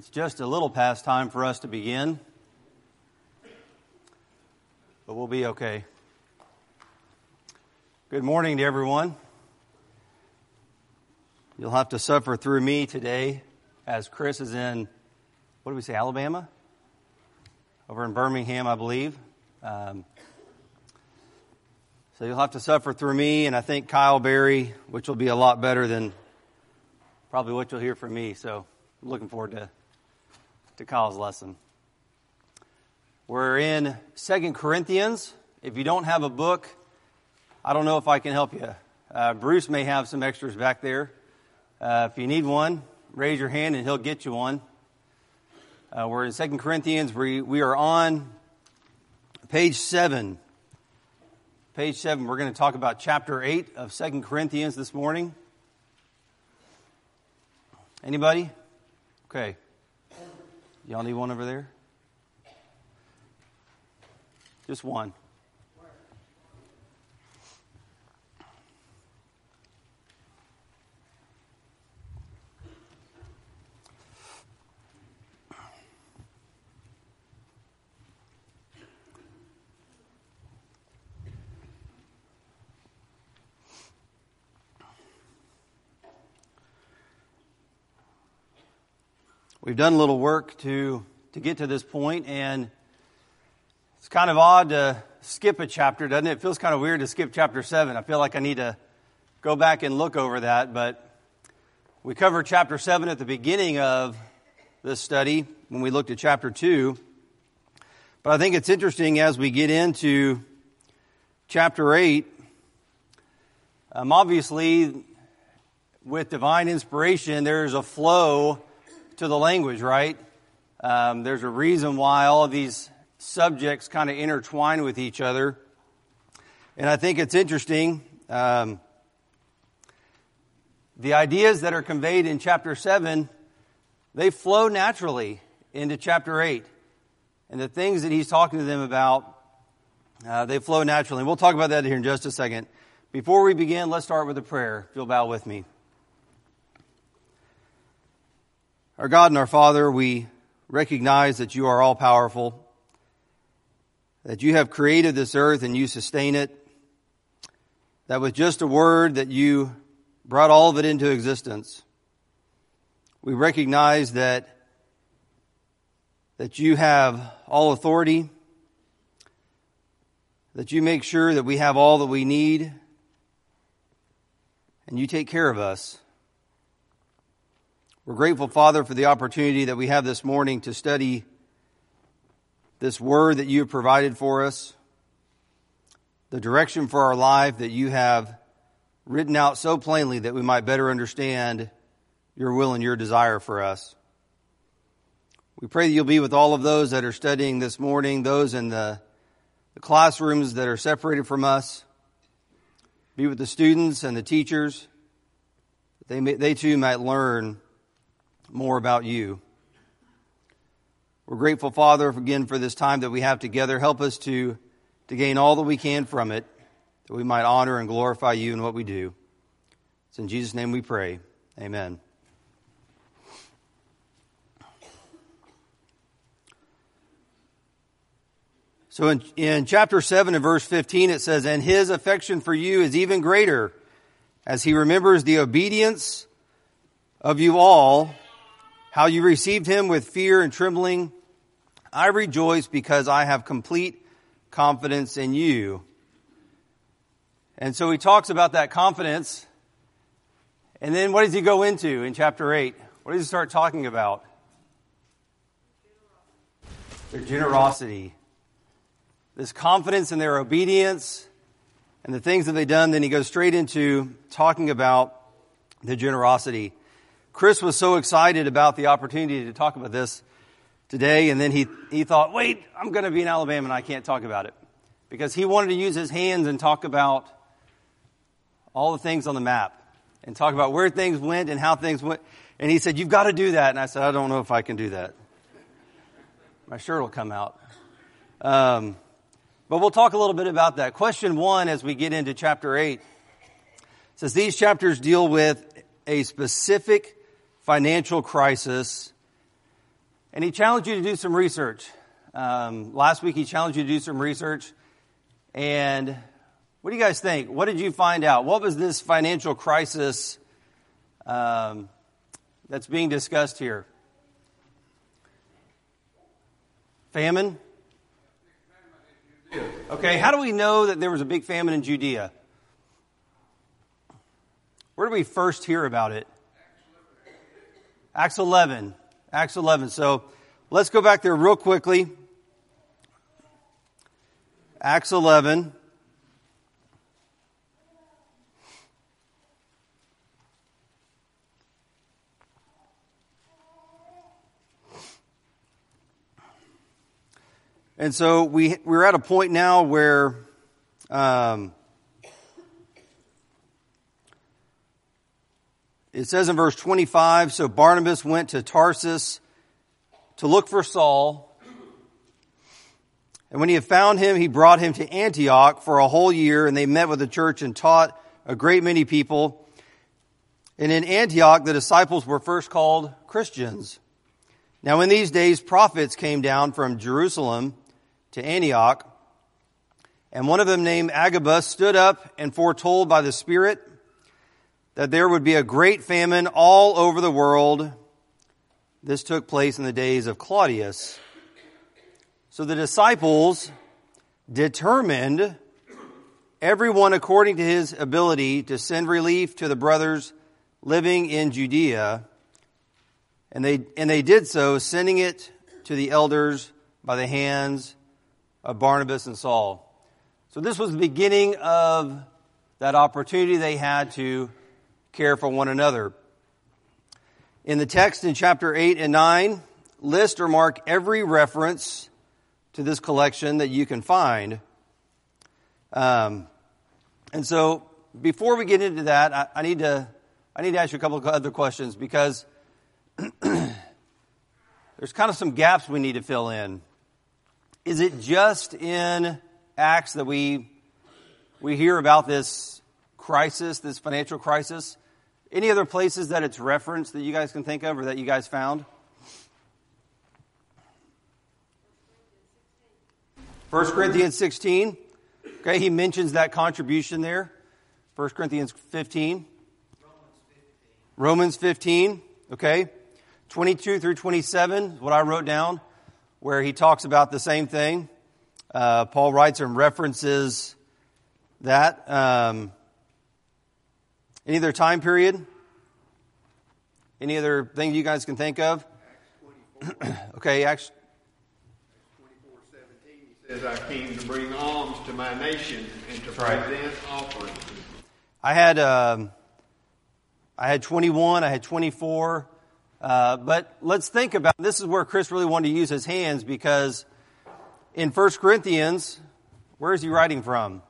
just a little past time for us to begin, but we'll be okay. Good morning to everyone. You'll have to suffer through me today as Chris is in, what do we say, Alabama? Over in Birmingham, I believe. So you'll have to suffer through me, and I think Kyle Berry, which will be a lot better than probably what you'll hear from me. So I'm looking forward to Kyle's lesson. We're in 2 Corinthians. If you don't have a book, I don't know if I can help you. Bruce may have some extras back there. If you need one, raise your hand and he'll get you one. We're in 2 Corinthians. We are on page 7. Page 7, we're going to talk about chapter 8 of 2 Corinthians this morning. Anybody? Okay. Y'all need one over there? Just one. We've done a little work to get to this point, and it's kind of odd to skip a chapter, doesn't it? It feels kind of weird to skip chapter 7. I feel like I need to go back and look over that, but we covered chapter 7 at the beginning of this study when we looked at chapter 2. But I think it's interesting as we get into chapter 8, obviously with divine inspiration, there's a flow to the language, right? There's a reason why all of these subjects kind of intertwine with each other. And I think it's interesting. The ideas that are conveyed in chapter 7, they flow naturally into chapter 8. And the things that he's talking to them about, they flow naturally. And we'll talk about that here in just a second. Before we begin, let's start with a prayer. If you'll bow with me. Our God and our Father, we recognize that you are all-powerful, that you have created this earth and you sustain it, that with just a word that you brought all of it into existence. We recognize that you have all authority, that you make sure that we have all that we need, and you take care of us. We're grateful, Father, for the opportunity that we have this morning to study this word that you have provided for us, the direction for our life that you have written out so plainly that we might better understand your will and your desire for us. We pray that you'll be with all of those that are studying this morning, those in the classrooms that are separated from us. Be with the students and the teachers, that they too might learn more about you. We're grateful, Father, again for this time that we have together. Help us to gain all that we can from it, that we might honor and glorify you in what we do. It's in Jesus' name we pray. Amen. So in chapter 7 and verse 15 it says, "And his affection for you is even greater, as he remembers the obedience of you all, how you received him with fear and trembling. I rejoice because I have complete confidence in you." And so he talks about that confidence. And then what does he go into in chapter 8? What does he start talking about? Their generosity. This confidence in their obedience and the things that they've done. Then he goes straight into talking about the generosity. Chris was so excited about the opportunity to talk about this today, and then he thought, wait, I'm going to be in Alabama and I can't talk about it. Because he wanted to use his hands and talk about all the things on the map and talk about where things went and how things went. And he said, you've got to do that. And I said, I don't know if I can do that. My shirt will come out. But we'll talk a little bit about that. Question 1 as we get into chapter 8 says these chapters deal with a specific financial crisis And he challenged you to do some research. Last week he challenged you to do some research. And what do you guys think? What did you find out? What was this financial crisis that's being discussed here? Famine? Okay, how do we know that there was a big famine in Judea? Where did we first hear about it? Acts 11. Acts 11. So let's go back there real quickly. Acts 11. And so we're at a point now where it says in verse 25, so Barnabas went to Tarsus to look for Saul. And when he had found him, he brought him to Antioch for a whole year, and they met with the church and taught a great many people. And in Antioch, the disciples were first called Christians. Now in these days, prophets came down from Jerusalem to Antioch, and one of them named Agabus stood up and foretold by the Spirit that there would be a great famine all over the world. This took place in the days of Claudius. So the disciples determined, everyone according to his ability, to send relief to the brothers living in Judea. And they did so, sending it to the elders by the hands of Barnabas and Saul. So this was the beginning of that opportunity they had to care for one another. In the text in chapter 8 and 9, list or mark every reference to this collection that you can find. And so before we get into that, I need to ask you a couple of other questions, because there's kind of some gaps we need to fill in. Is it just in Acts that we hear about this crisis, this financial crisis? Any other places that it's referenced that you guys can think of or that you guys found? 1 Corinthians 16. Okay, he mentions that contribution there. 1 Corinthians 15. Romans 15. Okay. 22 through 27 is what I wrote down, where he talks about the same thing. Paul writes and references that. Any other time period? Any other thing you guys can think of? Acts 24. Okay, Acts 24:17, he says, I came to bring alms to my nation and to present offerings. I had 21, I had 24. But let's think about, this is where Chris really wanted to use his hands, because in 1 Corinthians, where is he writing from?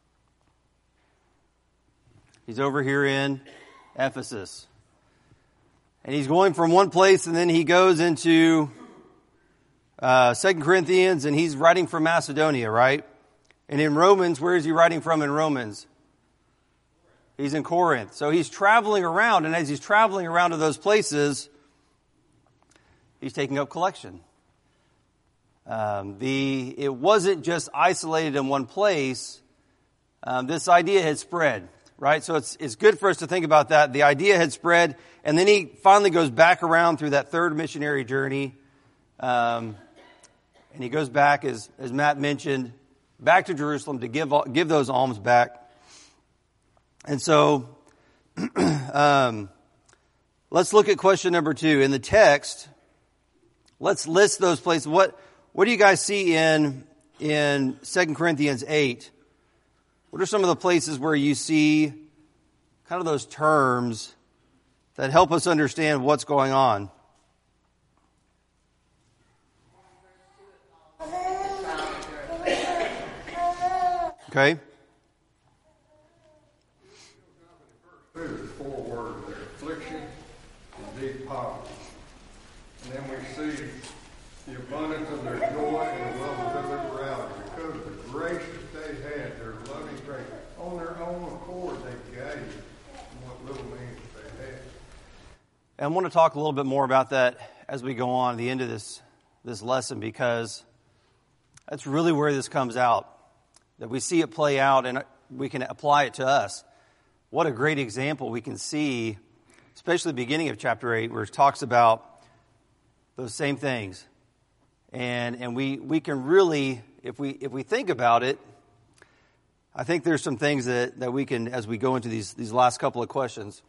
He's over here in Ephesus. And he's going from one place, and then he goes into 2 Corinthians, and he's writing from Macedonia, right? And in Romans, where is he writing from in Romans? He's in Corinth. So he's traveling around, and as he's traveling around to those places, he's taking up collection. It wasn't just isolated in one place. This idea had spread, right? So it's good for us to think about that. The idea had spread, and then he finally goes back around through that third missionary journey. And he goes back, as Matt mentioned, back to Jerusalem to give those alms back. And so, let's look at question number 2. In the text, let's list those places. What do you guys see in 2 Corinthians 8? What are some of the places where you see kind of those terms that help us understand what's going on? Okay. There's 4 words there: affliction and deep poverty. And then we see the abundance of their joy and the love of their liberality, because of the grace that they had, their loving grace. On their own accord, they gave what little means they had. And I want to talk a little bit more about that as we go on the end of this lesson, because that's really where this comes out, that we see it play out and we can apply it to us. What a great example we can see, especially the beginning of chapter 8, where it talks about those same things. And we can really, if we think about it, I think there's some things that we can, as we go into these last couple of questions.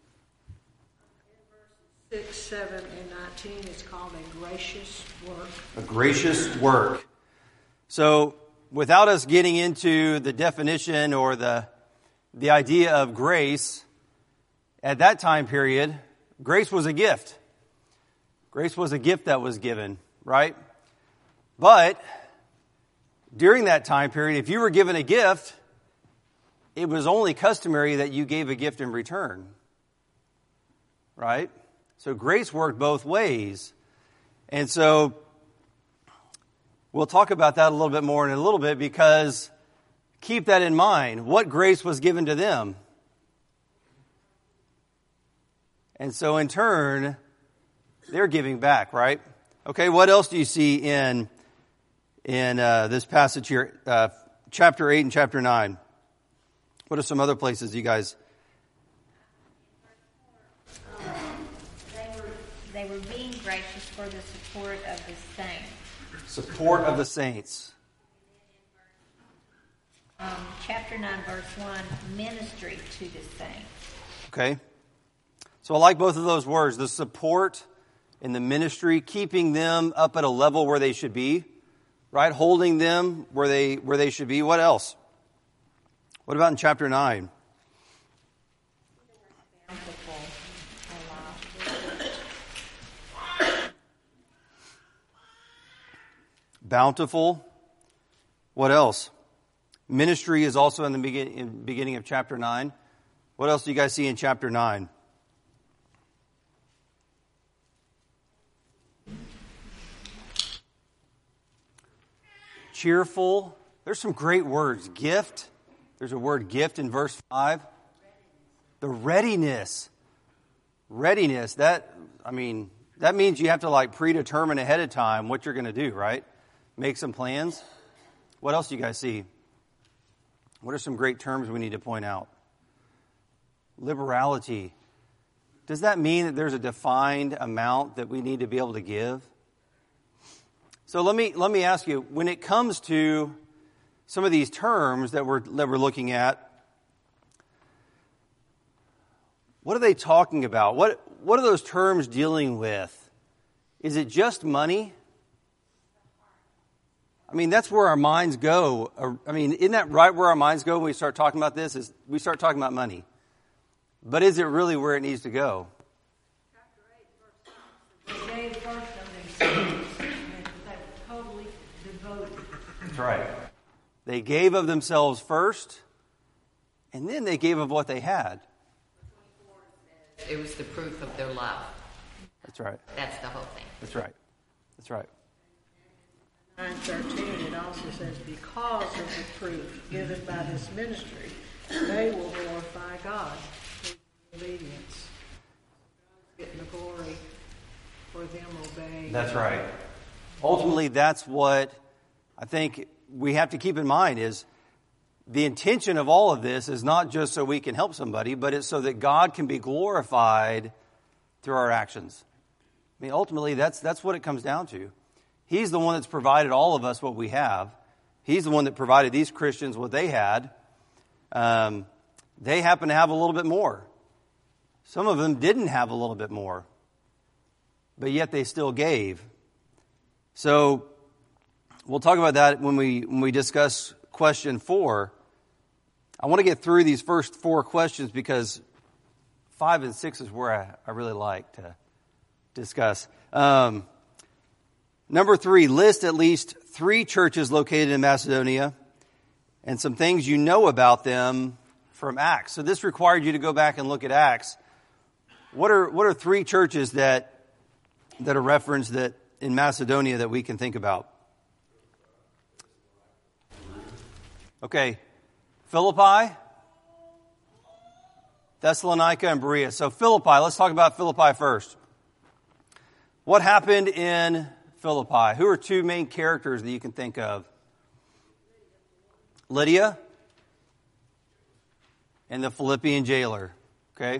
In verses 6, 7, and 19, it's called a gracious work. A gracious work. So, without us getting into the definition or the idea of grace, at that time period, grace was a gift. Grace was a gift that was given, right? But during that time period, if you were given a gift, it was only customary that you gave a gift in return, right? So grace worked both ways. And so we'll talk about that a little bit more in a little bit, because keep that in mind. What grace was given to them? And so in turn, they're giving back, right? Okay, what else do you see in this passage here, chapter 8 and chapter 9? What are some other places you guys? They were being gracious for the support of the saints. Support of the saints. Chapter 9, verse 1, ministry to the saints. Okay. So I like both of those words, the support and the ministry, keeping them up at a level where they should be, right? Holding them where they should be. What else? What about in chapter 9? Bountiful. What else? Ministry is also in the beginning of chapter 9. What else do you guys see in chapter 9? Cheerful. There's some great words. Gift. There's a word gift in verse 5. The readiness. Readiness. That means you have to predetermine ahead of time what you're going to do, right? Make some plans. What else do you guys see? What are some great terms we need to point out? Liberality. Does that mean that there's a defined amount that we need to be able to give? So let me ask you, when it comes to some of these terms that we're looking at, what are they talking about? What are those terms dealing with? Is it just money? That's where our minds go. Isn't that right where our minds go when we start talking about this? Is we start talking about money. But is it really where it needs to go? Chapter 8, verse 9. They gave first of themselves, and they were totally devoted. That's right. They gave of themselves first, and then they gave of what they had. It was the proof of their love. That's right. That's the whole thing. That's right. That's right. 9:13, it also says, because of the proof given by this ministry, they will glorify God through obedience. Getting the glory for them obeying. That's right. Ultimately, that's what I think we have to keep in mind is the intention of all of this is not just so we can help somebody, but it's so that God can be glorified through our actions. Ultimately, that's what it comes down to. He's the one that's provided all of us what we have. He's the one that provided these Christians what they had. They happen to have a little bit more. Some of them didn't have a little bit more, but yet they still gave. So we'll talk about that when we discuss question 4. I want to get through these first 4 questions because 5 and 6 is where I really like to discuss. Number 3, list at least 3 churches located in Macedonia and some things you know about them from Acts. So this required you to go back and look at Acts. What are 3 churches that are referenced that in Macedonia that we can think about? Okay, Philippi, Thessalonica, and Berea. So Philippi, let's talk about Philippi first. What happened in Philippi? Who are two main characters that you can think of? Lydia and the Philippian jailer. Okay?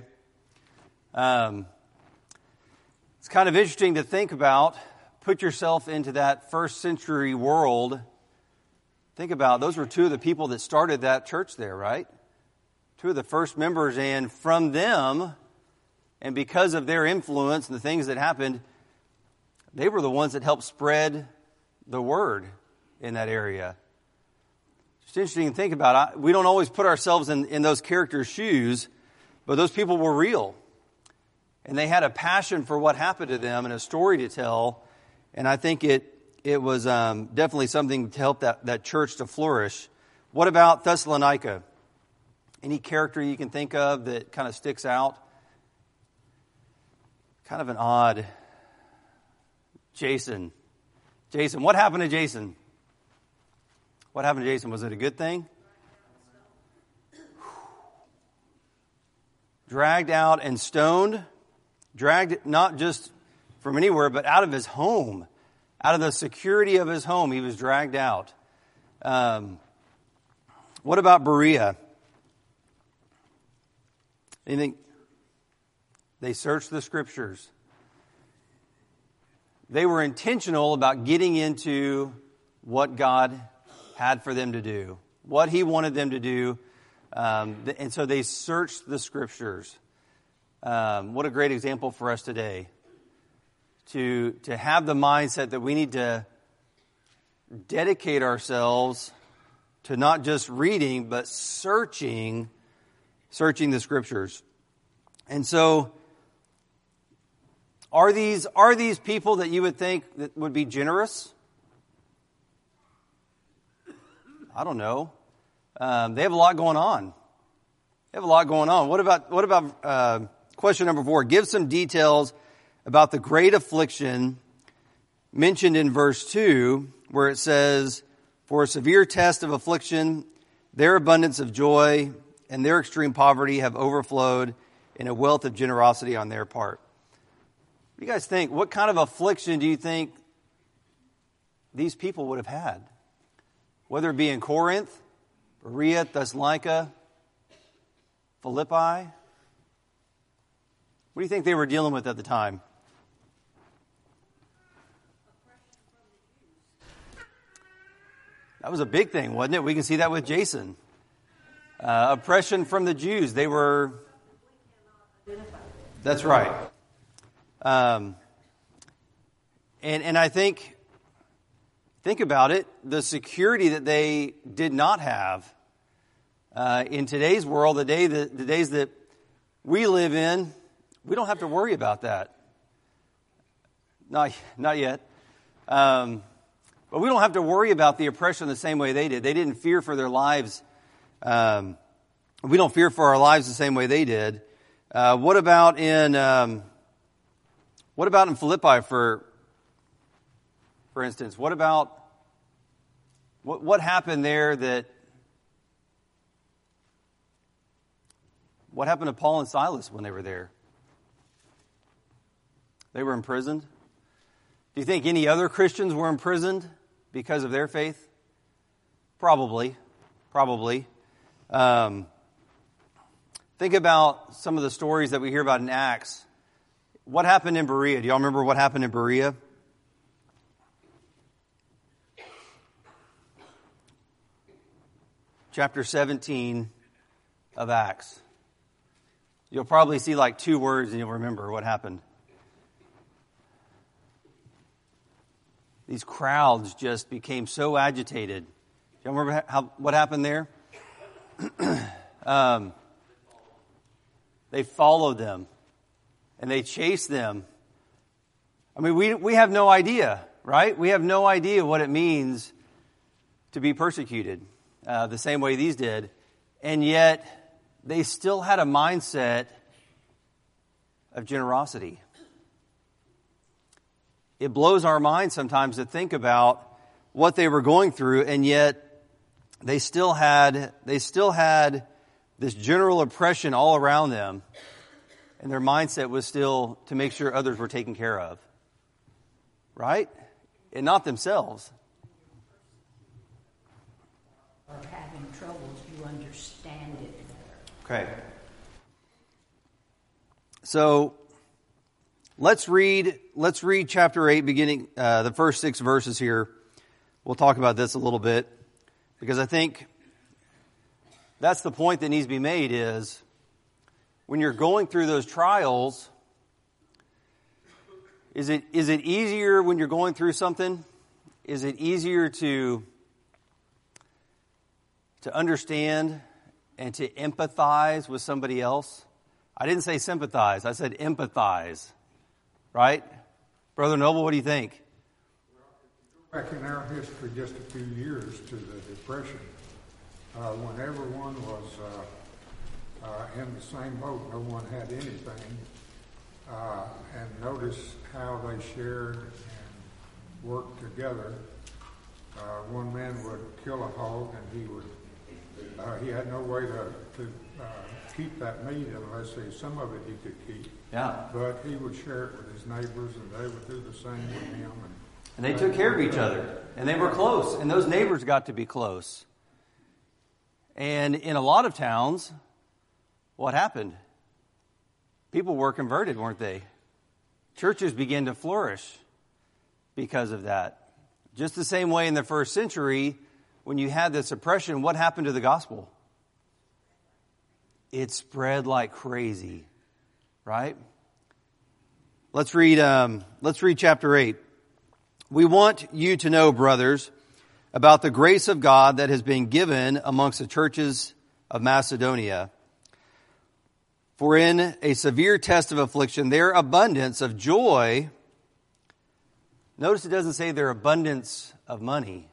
It's kind of interesting to think about. Put yourself into that first century world. Think about, those were two of the people that started that church there, right? Two of the first members, and from them, and because of their influence and the things that happened, they were the ones that helped spread the word in that area. It's interesting to think about. We don't always put ourselves in those characters' shoes, but those people were real. And they had a passion for what happened to them and a story to tell. And I think it was definitely something to help that church to flourish. What about Thessalonica? Any character you can think of that kind of sticks out? Kind of an odd. Jason. What happened to Jason? What happened to Jason? Was it a good thing? Dragged out and stoned. Dragged not just from anywhere, but out of his home. Out of the security of his home, he was dragged out. What about Berea? Anything? They searched the scriptures. They were intentional about getting into what God had for them to do, what He wanted them to do. And so they searched the scriptures. What a great example for us today. To have the mindset that we need to dedicate ourselves to not just reading, but searching the scriptures. And so, are these people that you would think that would be generous? I don't know. They have a lot going on. What about question number 4? Give some details about the great affliction mentioned in verse 2, where it says, "For a severe test of affliction, their abundance of joy and their extreme poverty have overflowed in a wealth of generosity on their part." What do you guys think? What kind of affliction do you think these people would have had? Whether it be in Corinth, Berea, Thessalonica, Philippi. What do you think they were dealing with at the time? That was a big thing, wasn't it? We can see that with Jason. Oppression from the Jews. They were... That's right. And I think about it, the security that they did not have in today's world, the days that we live in, we don't have to worry about that. Not yet. But we don't have to worry about the oppression the same way they did. They didn't fear for their lives. We don't fear for our lives the same way they did. What about in Philippi, for instance? What happened there? What happened to Paul and Silas when they were there? They were imprisoned. Do you think any other Christians were imprisoned because of their faith? Probably. Think about some of the stories that we hear about in Acts. What happened in Berea? Do y'all remember what happened in Berea? Chapter 17 of Acts. You'll probably see like 2 words and you'll remember what happened. These crowds just became so agitated. Do you remember what happened there? They followed them and they chased them. I mean, we have no idea, right? We have no idea what it means to be persecuted the same way these did. And yet, they still had a mindset of generosity. It blows our mind sometimes to think about what they were going through, and yet they still had this general oppression all around them, and their mindset was still to make sure others were taken care of. right? And not themselves. Or having troubles, you understand it better. Okay. So let's read chapter 8, beginning the first 6 verses here. We'll talk about this a little bit, because I think that's the point that needs to be made is when you're going through those trials, is it easier when you're going through something? Is it easier to understand and to empathize with somebody else? I didn't say sympathize. I said empathize. Right? Brother Noble, what do you think? Back in our history, just a few years to the Depression, when everyone was in the same boat, no one had anything, and notice how they shared and worked together. One man would kill a hog, and he had no way to keep that meat unless some of it he could keep. Yeah. But he would share it with his neighbors, and they would do the same with him. And they took care of each other. And they were close. And those neighbors got to be close. And in a lot of towns, what happened? People were converted, weren't they? Churches began to flourish because of that. Just the same way in the first century, when you had this oppression, what happened to the gospel? It spread like crazy, right? Let's read chapter 8. We want you to know, brothers, about the grace of God that has been given amongst the churches of Macedonia. For in a severe test of affliction, their abundance of joy, notice it doesn't say their abundance of money.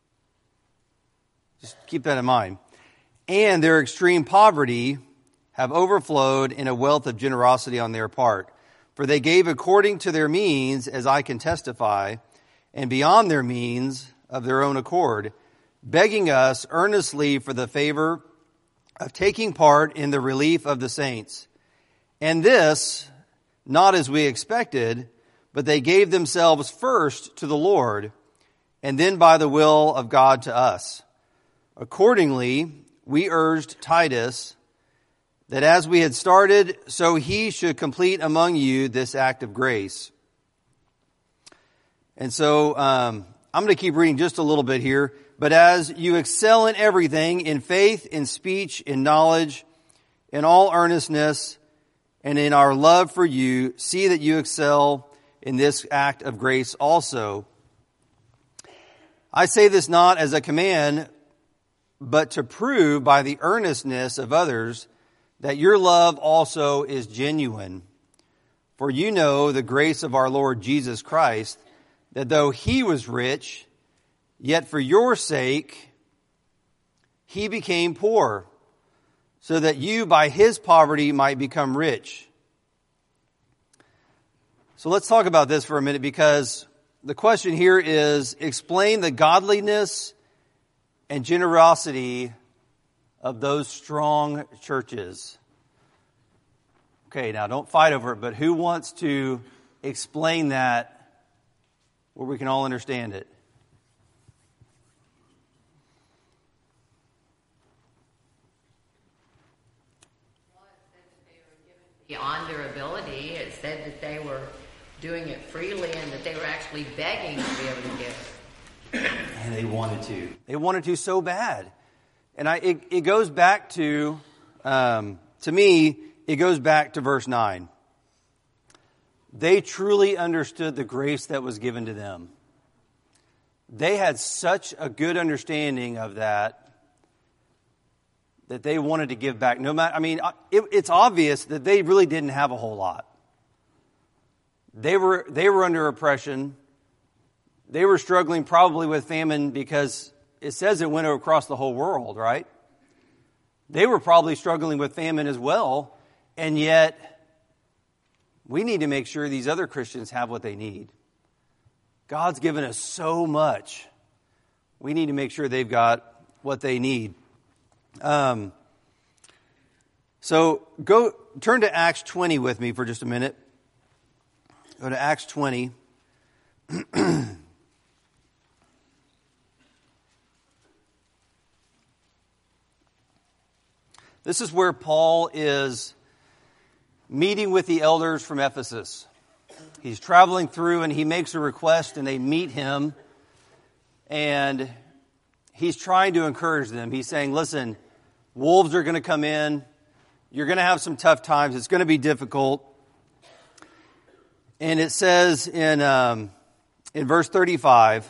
Just keep that in mind. And their extreme poverty have overflowed in a wealth of generosity on their part. For they gave according to their means, as I can testify, and beyond their means of their own accord, begging us earnestly for the favor of taking part in the relief of the saints. And this, not as we expected, but they gave themselves first to the Lord, and then by the will of God to us. Accordingly, we urged Titus that as we had started, so he should complete among you this act of grace. And so I'm going to keep reading just a little bit here. But as you excel in everything, in faith, in speech, in knowledge, in all earnestness, and in our love for you, see that you excel in this act of grace also. I say this not as a command, but to prove by the earnestness of others that your love also is genuine. For you know the grace of our Lord Jesus Christ, that though he was rich, yet for your sake he became poor, so that you by his poverty might become rich. So let's talk about this for a minute, because the question here is, explain the godliness and generosity of those strong churches. Okay, now don't fight over it, but who wants to explain that where we can all understand it? Well, it said that they were given beyond their ability. It said that they were doing it freely and that they were actually begging to be able to give. And they wanted to. They wanted to so bad. And it goes back to me, it goes back to verse 9. They truly understood the grace that was given to them. They had such a good understanding of that they wanted to give back. No matter, it's obvious that they really didn't have a whole lot. They were under oppression. They were struggling probably with famine, because it says it went across the whole world, right? They were probably struggling with famine as well, and yet we need to make sure these other Christians have what they need. God's given us so much. We need to make sure they've got what they need. So turn to Acts 20 with me for just a minute. Go to Acts 20. This is where Paul is meeting with the elders from Ephesus. He's traveling through and he makes a request and they meet him. And he's trying to encourage them. He's saying, listen, wolves are going to come in. You're going to have some tough times. It's going to be difficult. And it says in verse 35,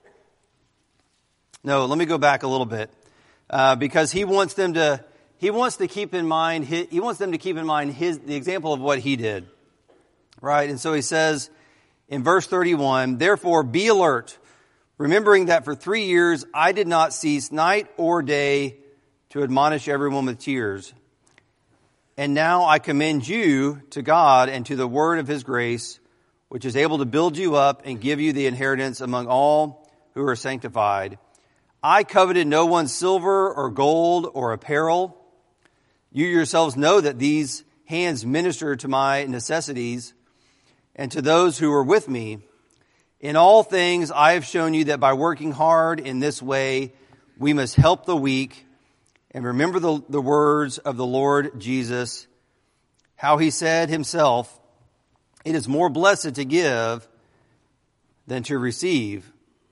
no, let me go back a little bit, because he wants them to keep in mind the example of what he did, right? And so he says in verse 31, therefore be alert, remembering that for 3 years I did not cease night or day to admonish everyone with tears. And now I commend you to God and to the word of his grace, which is able to build you up and give you the inheritance among all who are sanctified. I coveted no one's silver or gold or apparel. You yourselves know that these hands minister to my necessities and to those who are with me. In all things I have shown you that by working hard in this way, we must help the weak and remember the words of the Lord Jesus, how he said himself, it is more blessed to give than to receive.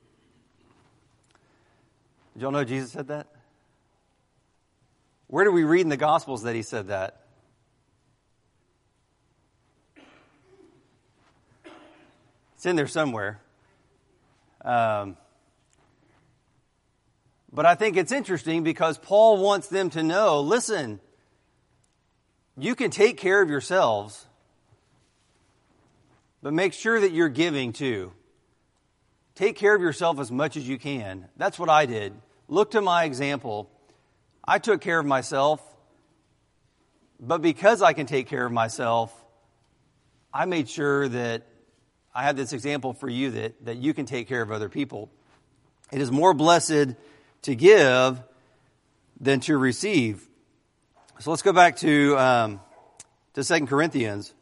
Did y'all know Jesus said that? Where do we read in the Gospels that he said that? It's in there somewhere. But I think it's interesting because Paul wants them to know, listen, you can take care of yourselves, but make sure that you're giving too. Take care of yourself as much as you can. That's what I did. Look to my example. I took care of myself, but because I can take care of myself, I made sure that I had this example for you that you can take care of other people. It is more blessed to give than to receive. So let's go back to 2 Corinthians.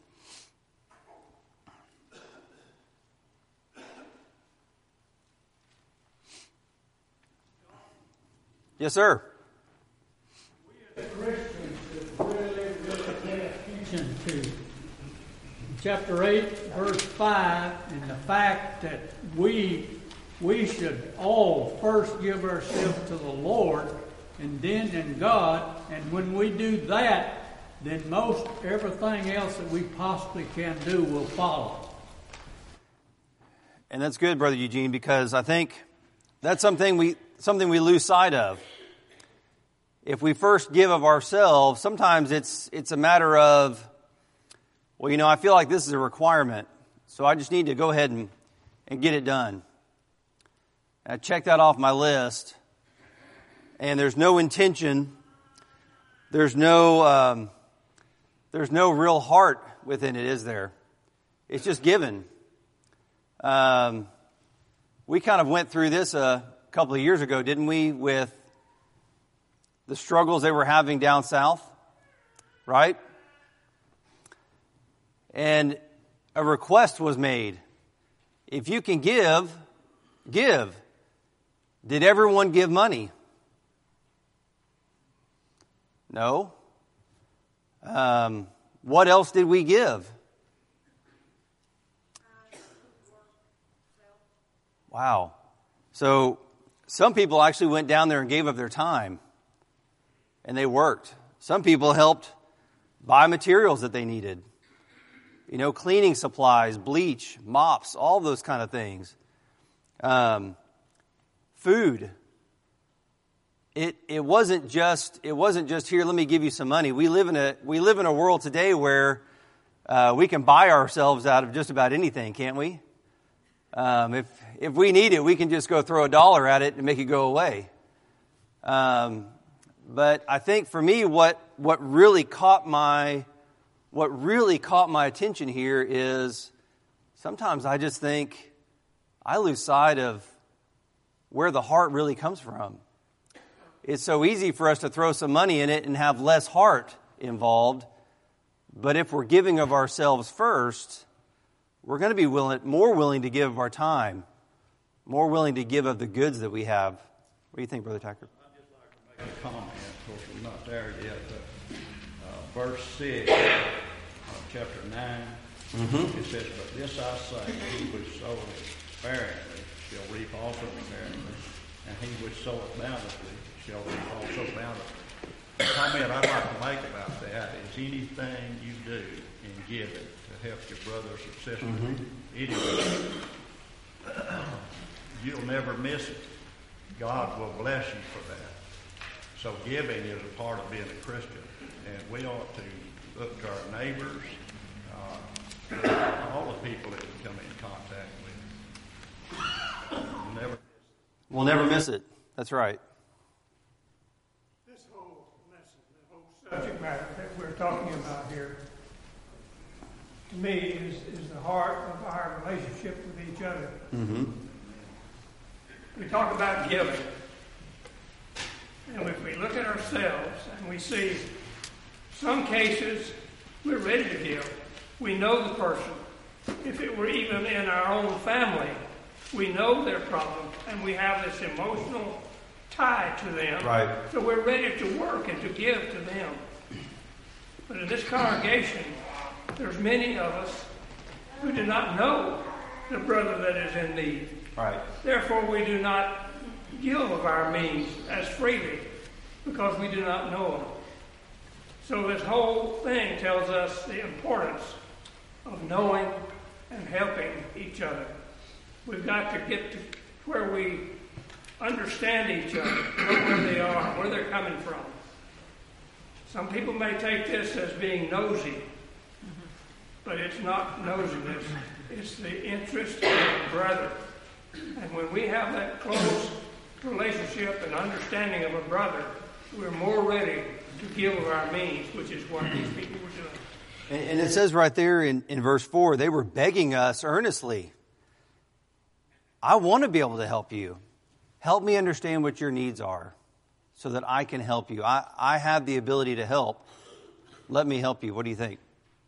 Yes, sir. We as Christians should really pay attention to chapter 8, verse 5, and the fact that we should all first give ourselves to the Lord and then in God. And when we do that, then most everything else that we possibly can do will follow. And that's good, Brother Eugene, because I think that's something we lose sight of. If we first give of ourselves, sometimes it's a matter of, well, I feel like this is a requirement, so I just need to go ahead and get it done. I check that off my list, and there's no intention, there's no real heart within it, is there? It's just given. We kind of went through this a couple of years ago, didn't we, with the struggles they were having down south, right? And a request was made. If you can give. Did everyone give money? No. What else did we give? Wow. So some people actually went down there and gave of their time. And they worked. Some people helped buy materials that they needed. Cleaning supplies, bleach, mops, all those kind of things. Food. It wasn't just here, let me give you some money. We live in a world today where we can buy ourselves out of just about anything, can't we? If we need it, we can just go throw $1 at it and make it go away. But I think for me, what really caught my attention here is sometimes I just think I lose sight of where the heart really comes from. It's so easy for us to throw some money in it and have less heart involved. But if we're giving of ourselves first, we're going to be more willing to give of our time, more willing to give of the goods that we have. What do you think, Brother Tucker? I'd just like to make a comment. Of course, we're not there yet, but verse 6 of chapter 9, it says, "But this I say, he which soweth sparingly shall reap also sparingly, and he which soweth bountifully shall reap also bountifully." The comment I'd like to make about that is anything you do in giving to help your brothers or sisters, anyway, you'll never miss it. God will bless you for that. So giving is a part of being a Christian, and we ought to look to our neighbors, all the people that we come in contact with. We'll never miss it. That's right. This whole lesson, the whole subject matter that we're talking about here, to me, is the heart of our relationship with each other. We talk about giving. And if we look at ourselves and we see some cases we're ready to give, we know the person. If it were even in our own family, we know their problems and we have this emotional tie to them. Right. So we're ready to work and to give to them. But in this congregation, there's many of us who do not know the brother that is in need. Right. Therefore, we do not give of our means as freely because we do not know him. So this whole thing tells us the importance of knowing and helping each other. We've got to get to where we understand each other, know where they are, where they're coming from. Some people may take this as being nosy, but it's not nosiness. It's the interest of the brother. And when we have that close relationship and understanding of a brother, we're more ready to give of our means, which is what these people were doing. And it says right there in verse 4, they were begging us earnestly. I want to be able to help you. Help me understand what your needs are so that I can help you. I have the ability to help. Let me help you. What do you think?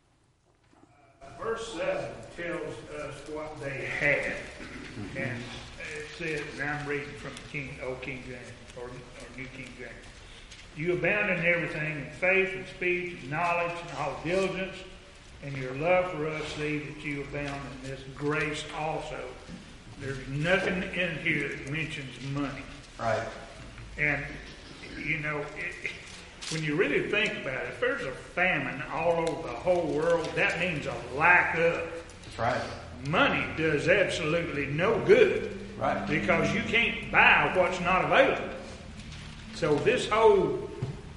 Verse 7 tells us what they had. And it says, and I'm reading from Old King James, or New King James. You abound in everything, in faith and speech and knowledge and all diligence, and your love for us see that you abound in this grace also. There's nothing in here that mentions money. Right. And, you know, when you really think about it, if there's a famine all over the whole world, that means a lack of. That's right. Money does absolutely no good. Right. Because you can't buy what's not available. So this whole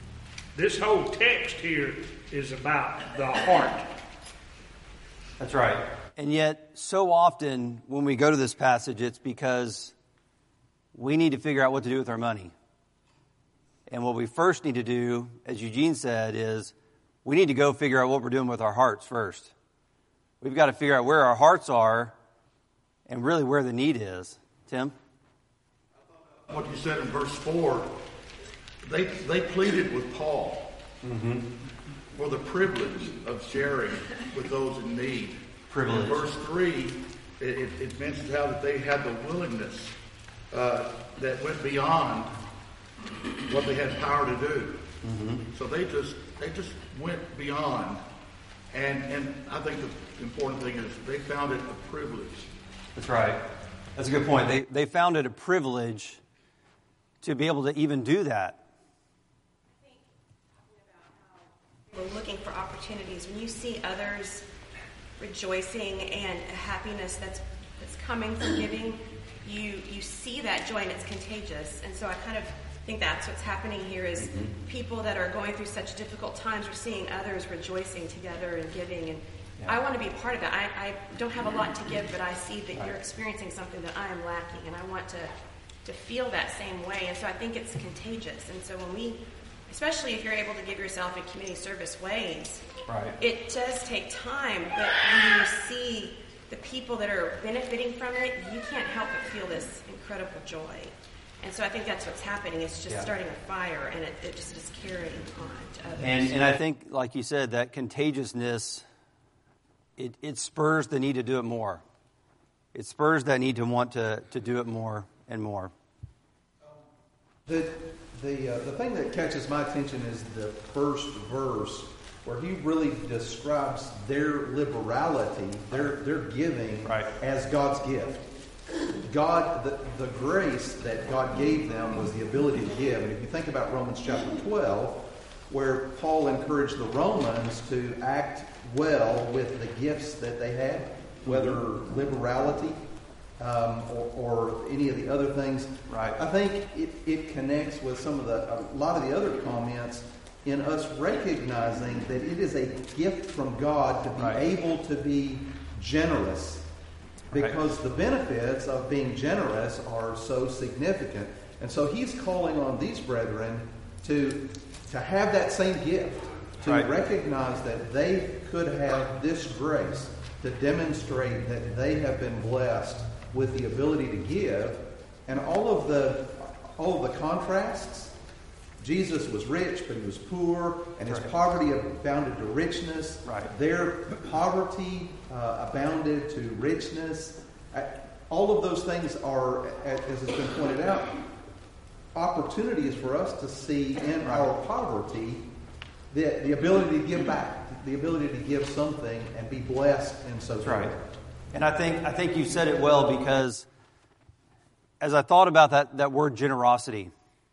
text here is about the heart. That's right. And yet, so often when we go to this passage, it's because we need to figure out what to do with our money. And what we first need to do, as Eugene said, is we need to go figure out what we're doing with our hearts first. We've got to figure out where our hearts are and really where the need is. Tim? What you said in verse 4, they pleaded with Paul for the privilege of sharing with those in need. Privilege. In verse 3, it mentions how that they had the willingness that went beyond what they had power to do. So they just went beyond. And I think the important thing is they found it a privilege. That's right. That's a good point. They found it a privilege to be able to even do that. I think talking about how we're looking for opportunities. When you see others rejoicing and a happiness that's coming from giving, you see that joy and it's contagious. And so I kind of think that's what's happening here is people that are going through such difficult times, we're seeing others rejoicing together and giving. And I want to be part of it. I don't have a lot to give, but I see that you're experiencing something that I am lacking, and I want to feel that same way. And so I think it's contagious. And so when we, especially if you're able to give yourself in community service ways, it does take time, but when you see the people that are benefiting from it, you can't help but feel this incredible joy. And so I think that's what's happening. It's just starting a fire, and it just is carrying on to others. And I think, like you said, that contagiousness it spurs the need to do it more. It spurs that need to want to do it more and more. The thing that catches my attention is the first verse, where he really describes their liberality, their giving, as God's gift. God, the grace that God gave them was the ability to give. And if you think about Romans chapter 12, where Paul encouraged the Romans to act well with the gifts that they had, whether liberality or any of the other things. I think it connects with a lot of the other comments in us recognizing that it is a gift from God to be able to be generous, because the benefits of being generous are so significant. And so he's calling on these brethren to have that same gift, to recognize that they could have this grace, to demonstrate that they have been blessed with the ability to give. And all of the contrasts. Jesus was rich, but he was poor, and his poverty abounded to richness. Their poverty abounded to richness. All of those things are, as has been pointed out, opportunities for us to see in our poverty the ability to give back, the ability to give something and be blessed in so doing. And I think you said it well, because as I thought about that word generosity,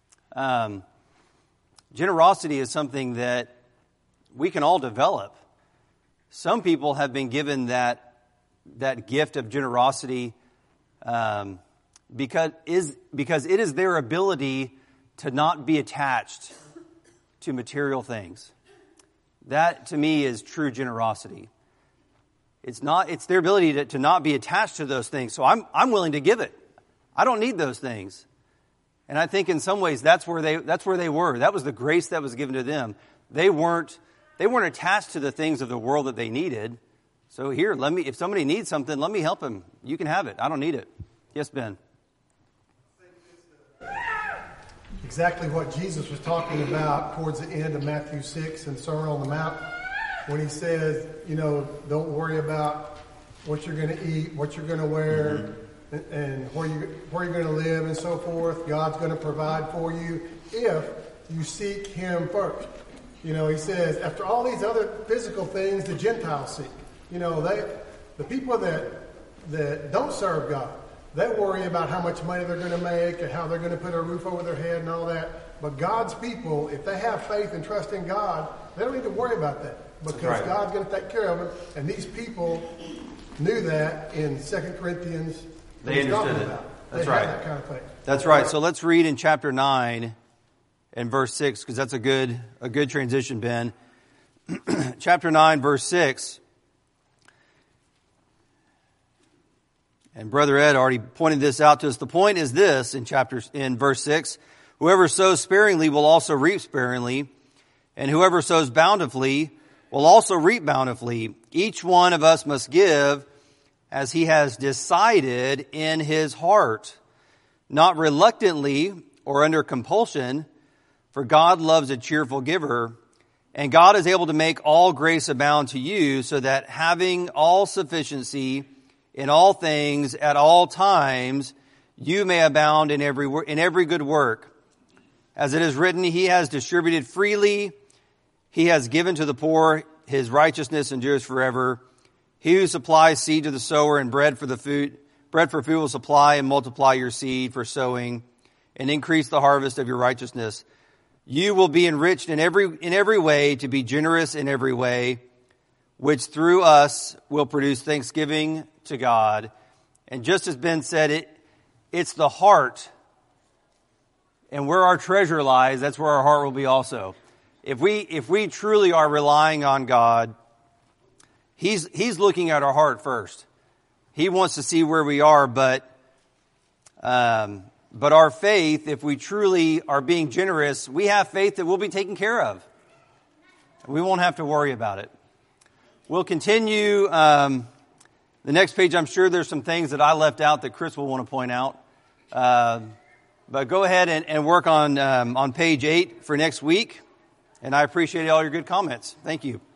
generosity is something that we can all develop. Some people have been given that gift of generosity because it is their ability to not be attached to material things. That, to me, is true generosity. It's their ability to not be attached to those things. So I'm willing to give it. I don't need those things. And I think in some ways that's where they were. That was the grace that was given to them. They weren't attached to the things of the world that they needed. So here, if somebody needs something, let me help him. You can have it. I don't need it. Yes, Ben. Exactly what Jesus was talking about towards the end of Matthew 6 and Sermon on the Mount, when he says, don't worry about what you're going to eat, what you're going to wear, and where you're going to live and so forth. God's going to provide for you if you seek him first. He says, after all these other physical things the Gentiles seek, the people that don't serve God, they worry about how much money they're going to make and how they're going to put a roof over their head and all that. But God's people, if they have faith and trust in God, they don't need to worry about that, because God's going to take care of them. And these people knew that in 2 Corinthians. They understood it. That's right. That kind of thing. That's right. So let's read in chapter 9 and verse 6, because that's a good transition, Ben. Chapter 9, verse 6. And Brother Ed already pointed this out to us. The point is this in verse 6. Whoever sows sparingly will also reap sparingly, and whoever sows bountifully will also reap bountifully. Each one of us must give as he has decided in his heart, not reluctantly or under compulsion, for God loves a cheerful giver. And God is able to make all grace abound to you, so that having all sufficiency in all things at all times, you may abound in every good work. As it is written, he has distributed freely, he has given to the poor, his righteousness endures forever. He who supplies seed to the sower and bread for food will supply and multiply your seed for sowing and increase the harvest of your righteousness. You will be enriched in every way, to be generous in every way, which through us will produce thanksgiving to God. And just as Ben said, it's the heart. And where our treasure lies, that's where our heart will be also. If we truly are relying on God, He's looking at our heart first. He wants to see where we are, but our faith, if we truly are being generous, we have faith that we'll be taken care of. We won't have to worry about it. We'll continue. The next page, I'm sure there's some things that I left out that Chris will want to point out. But go ahead and work on page 8 for next week. And I appreciate all your good comments. Thank you.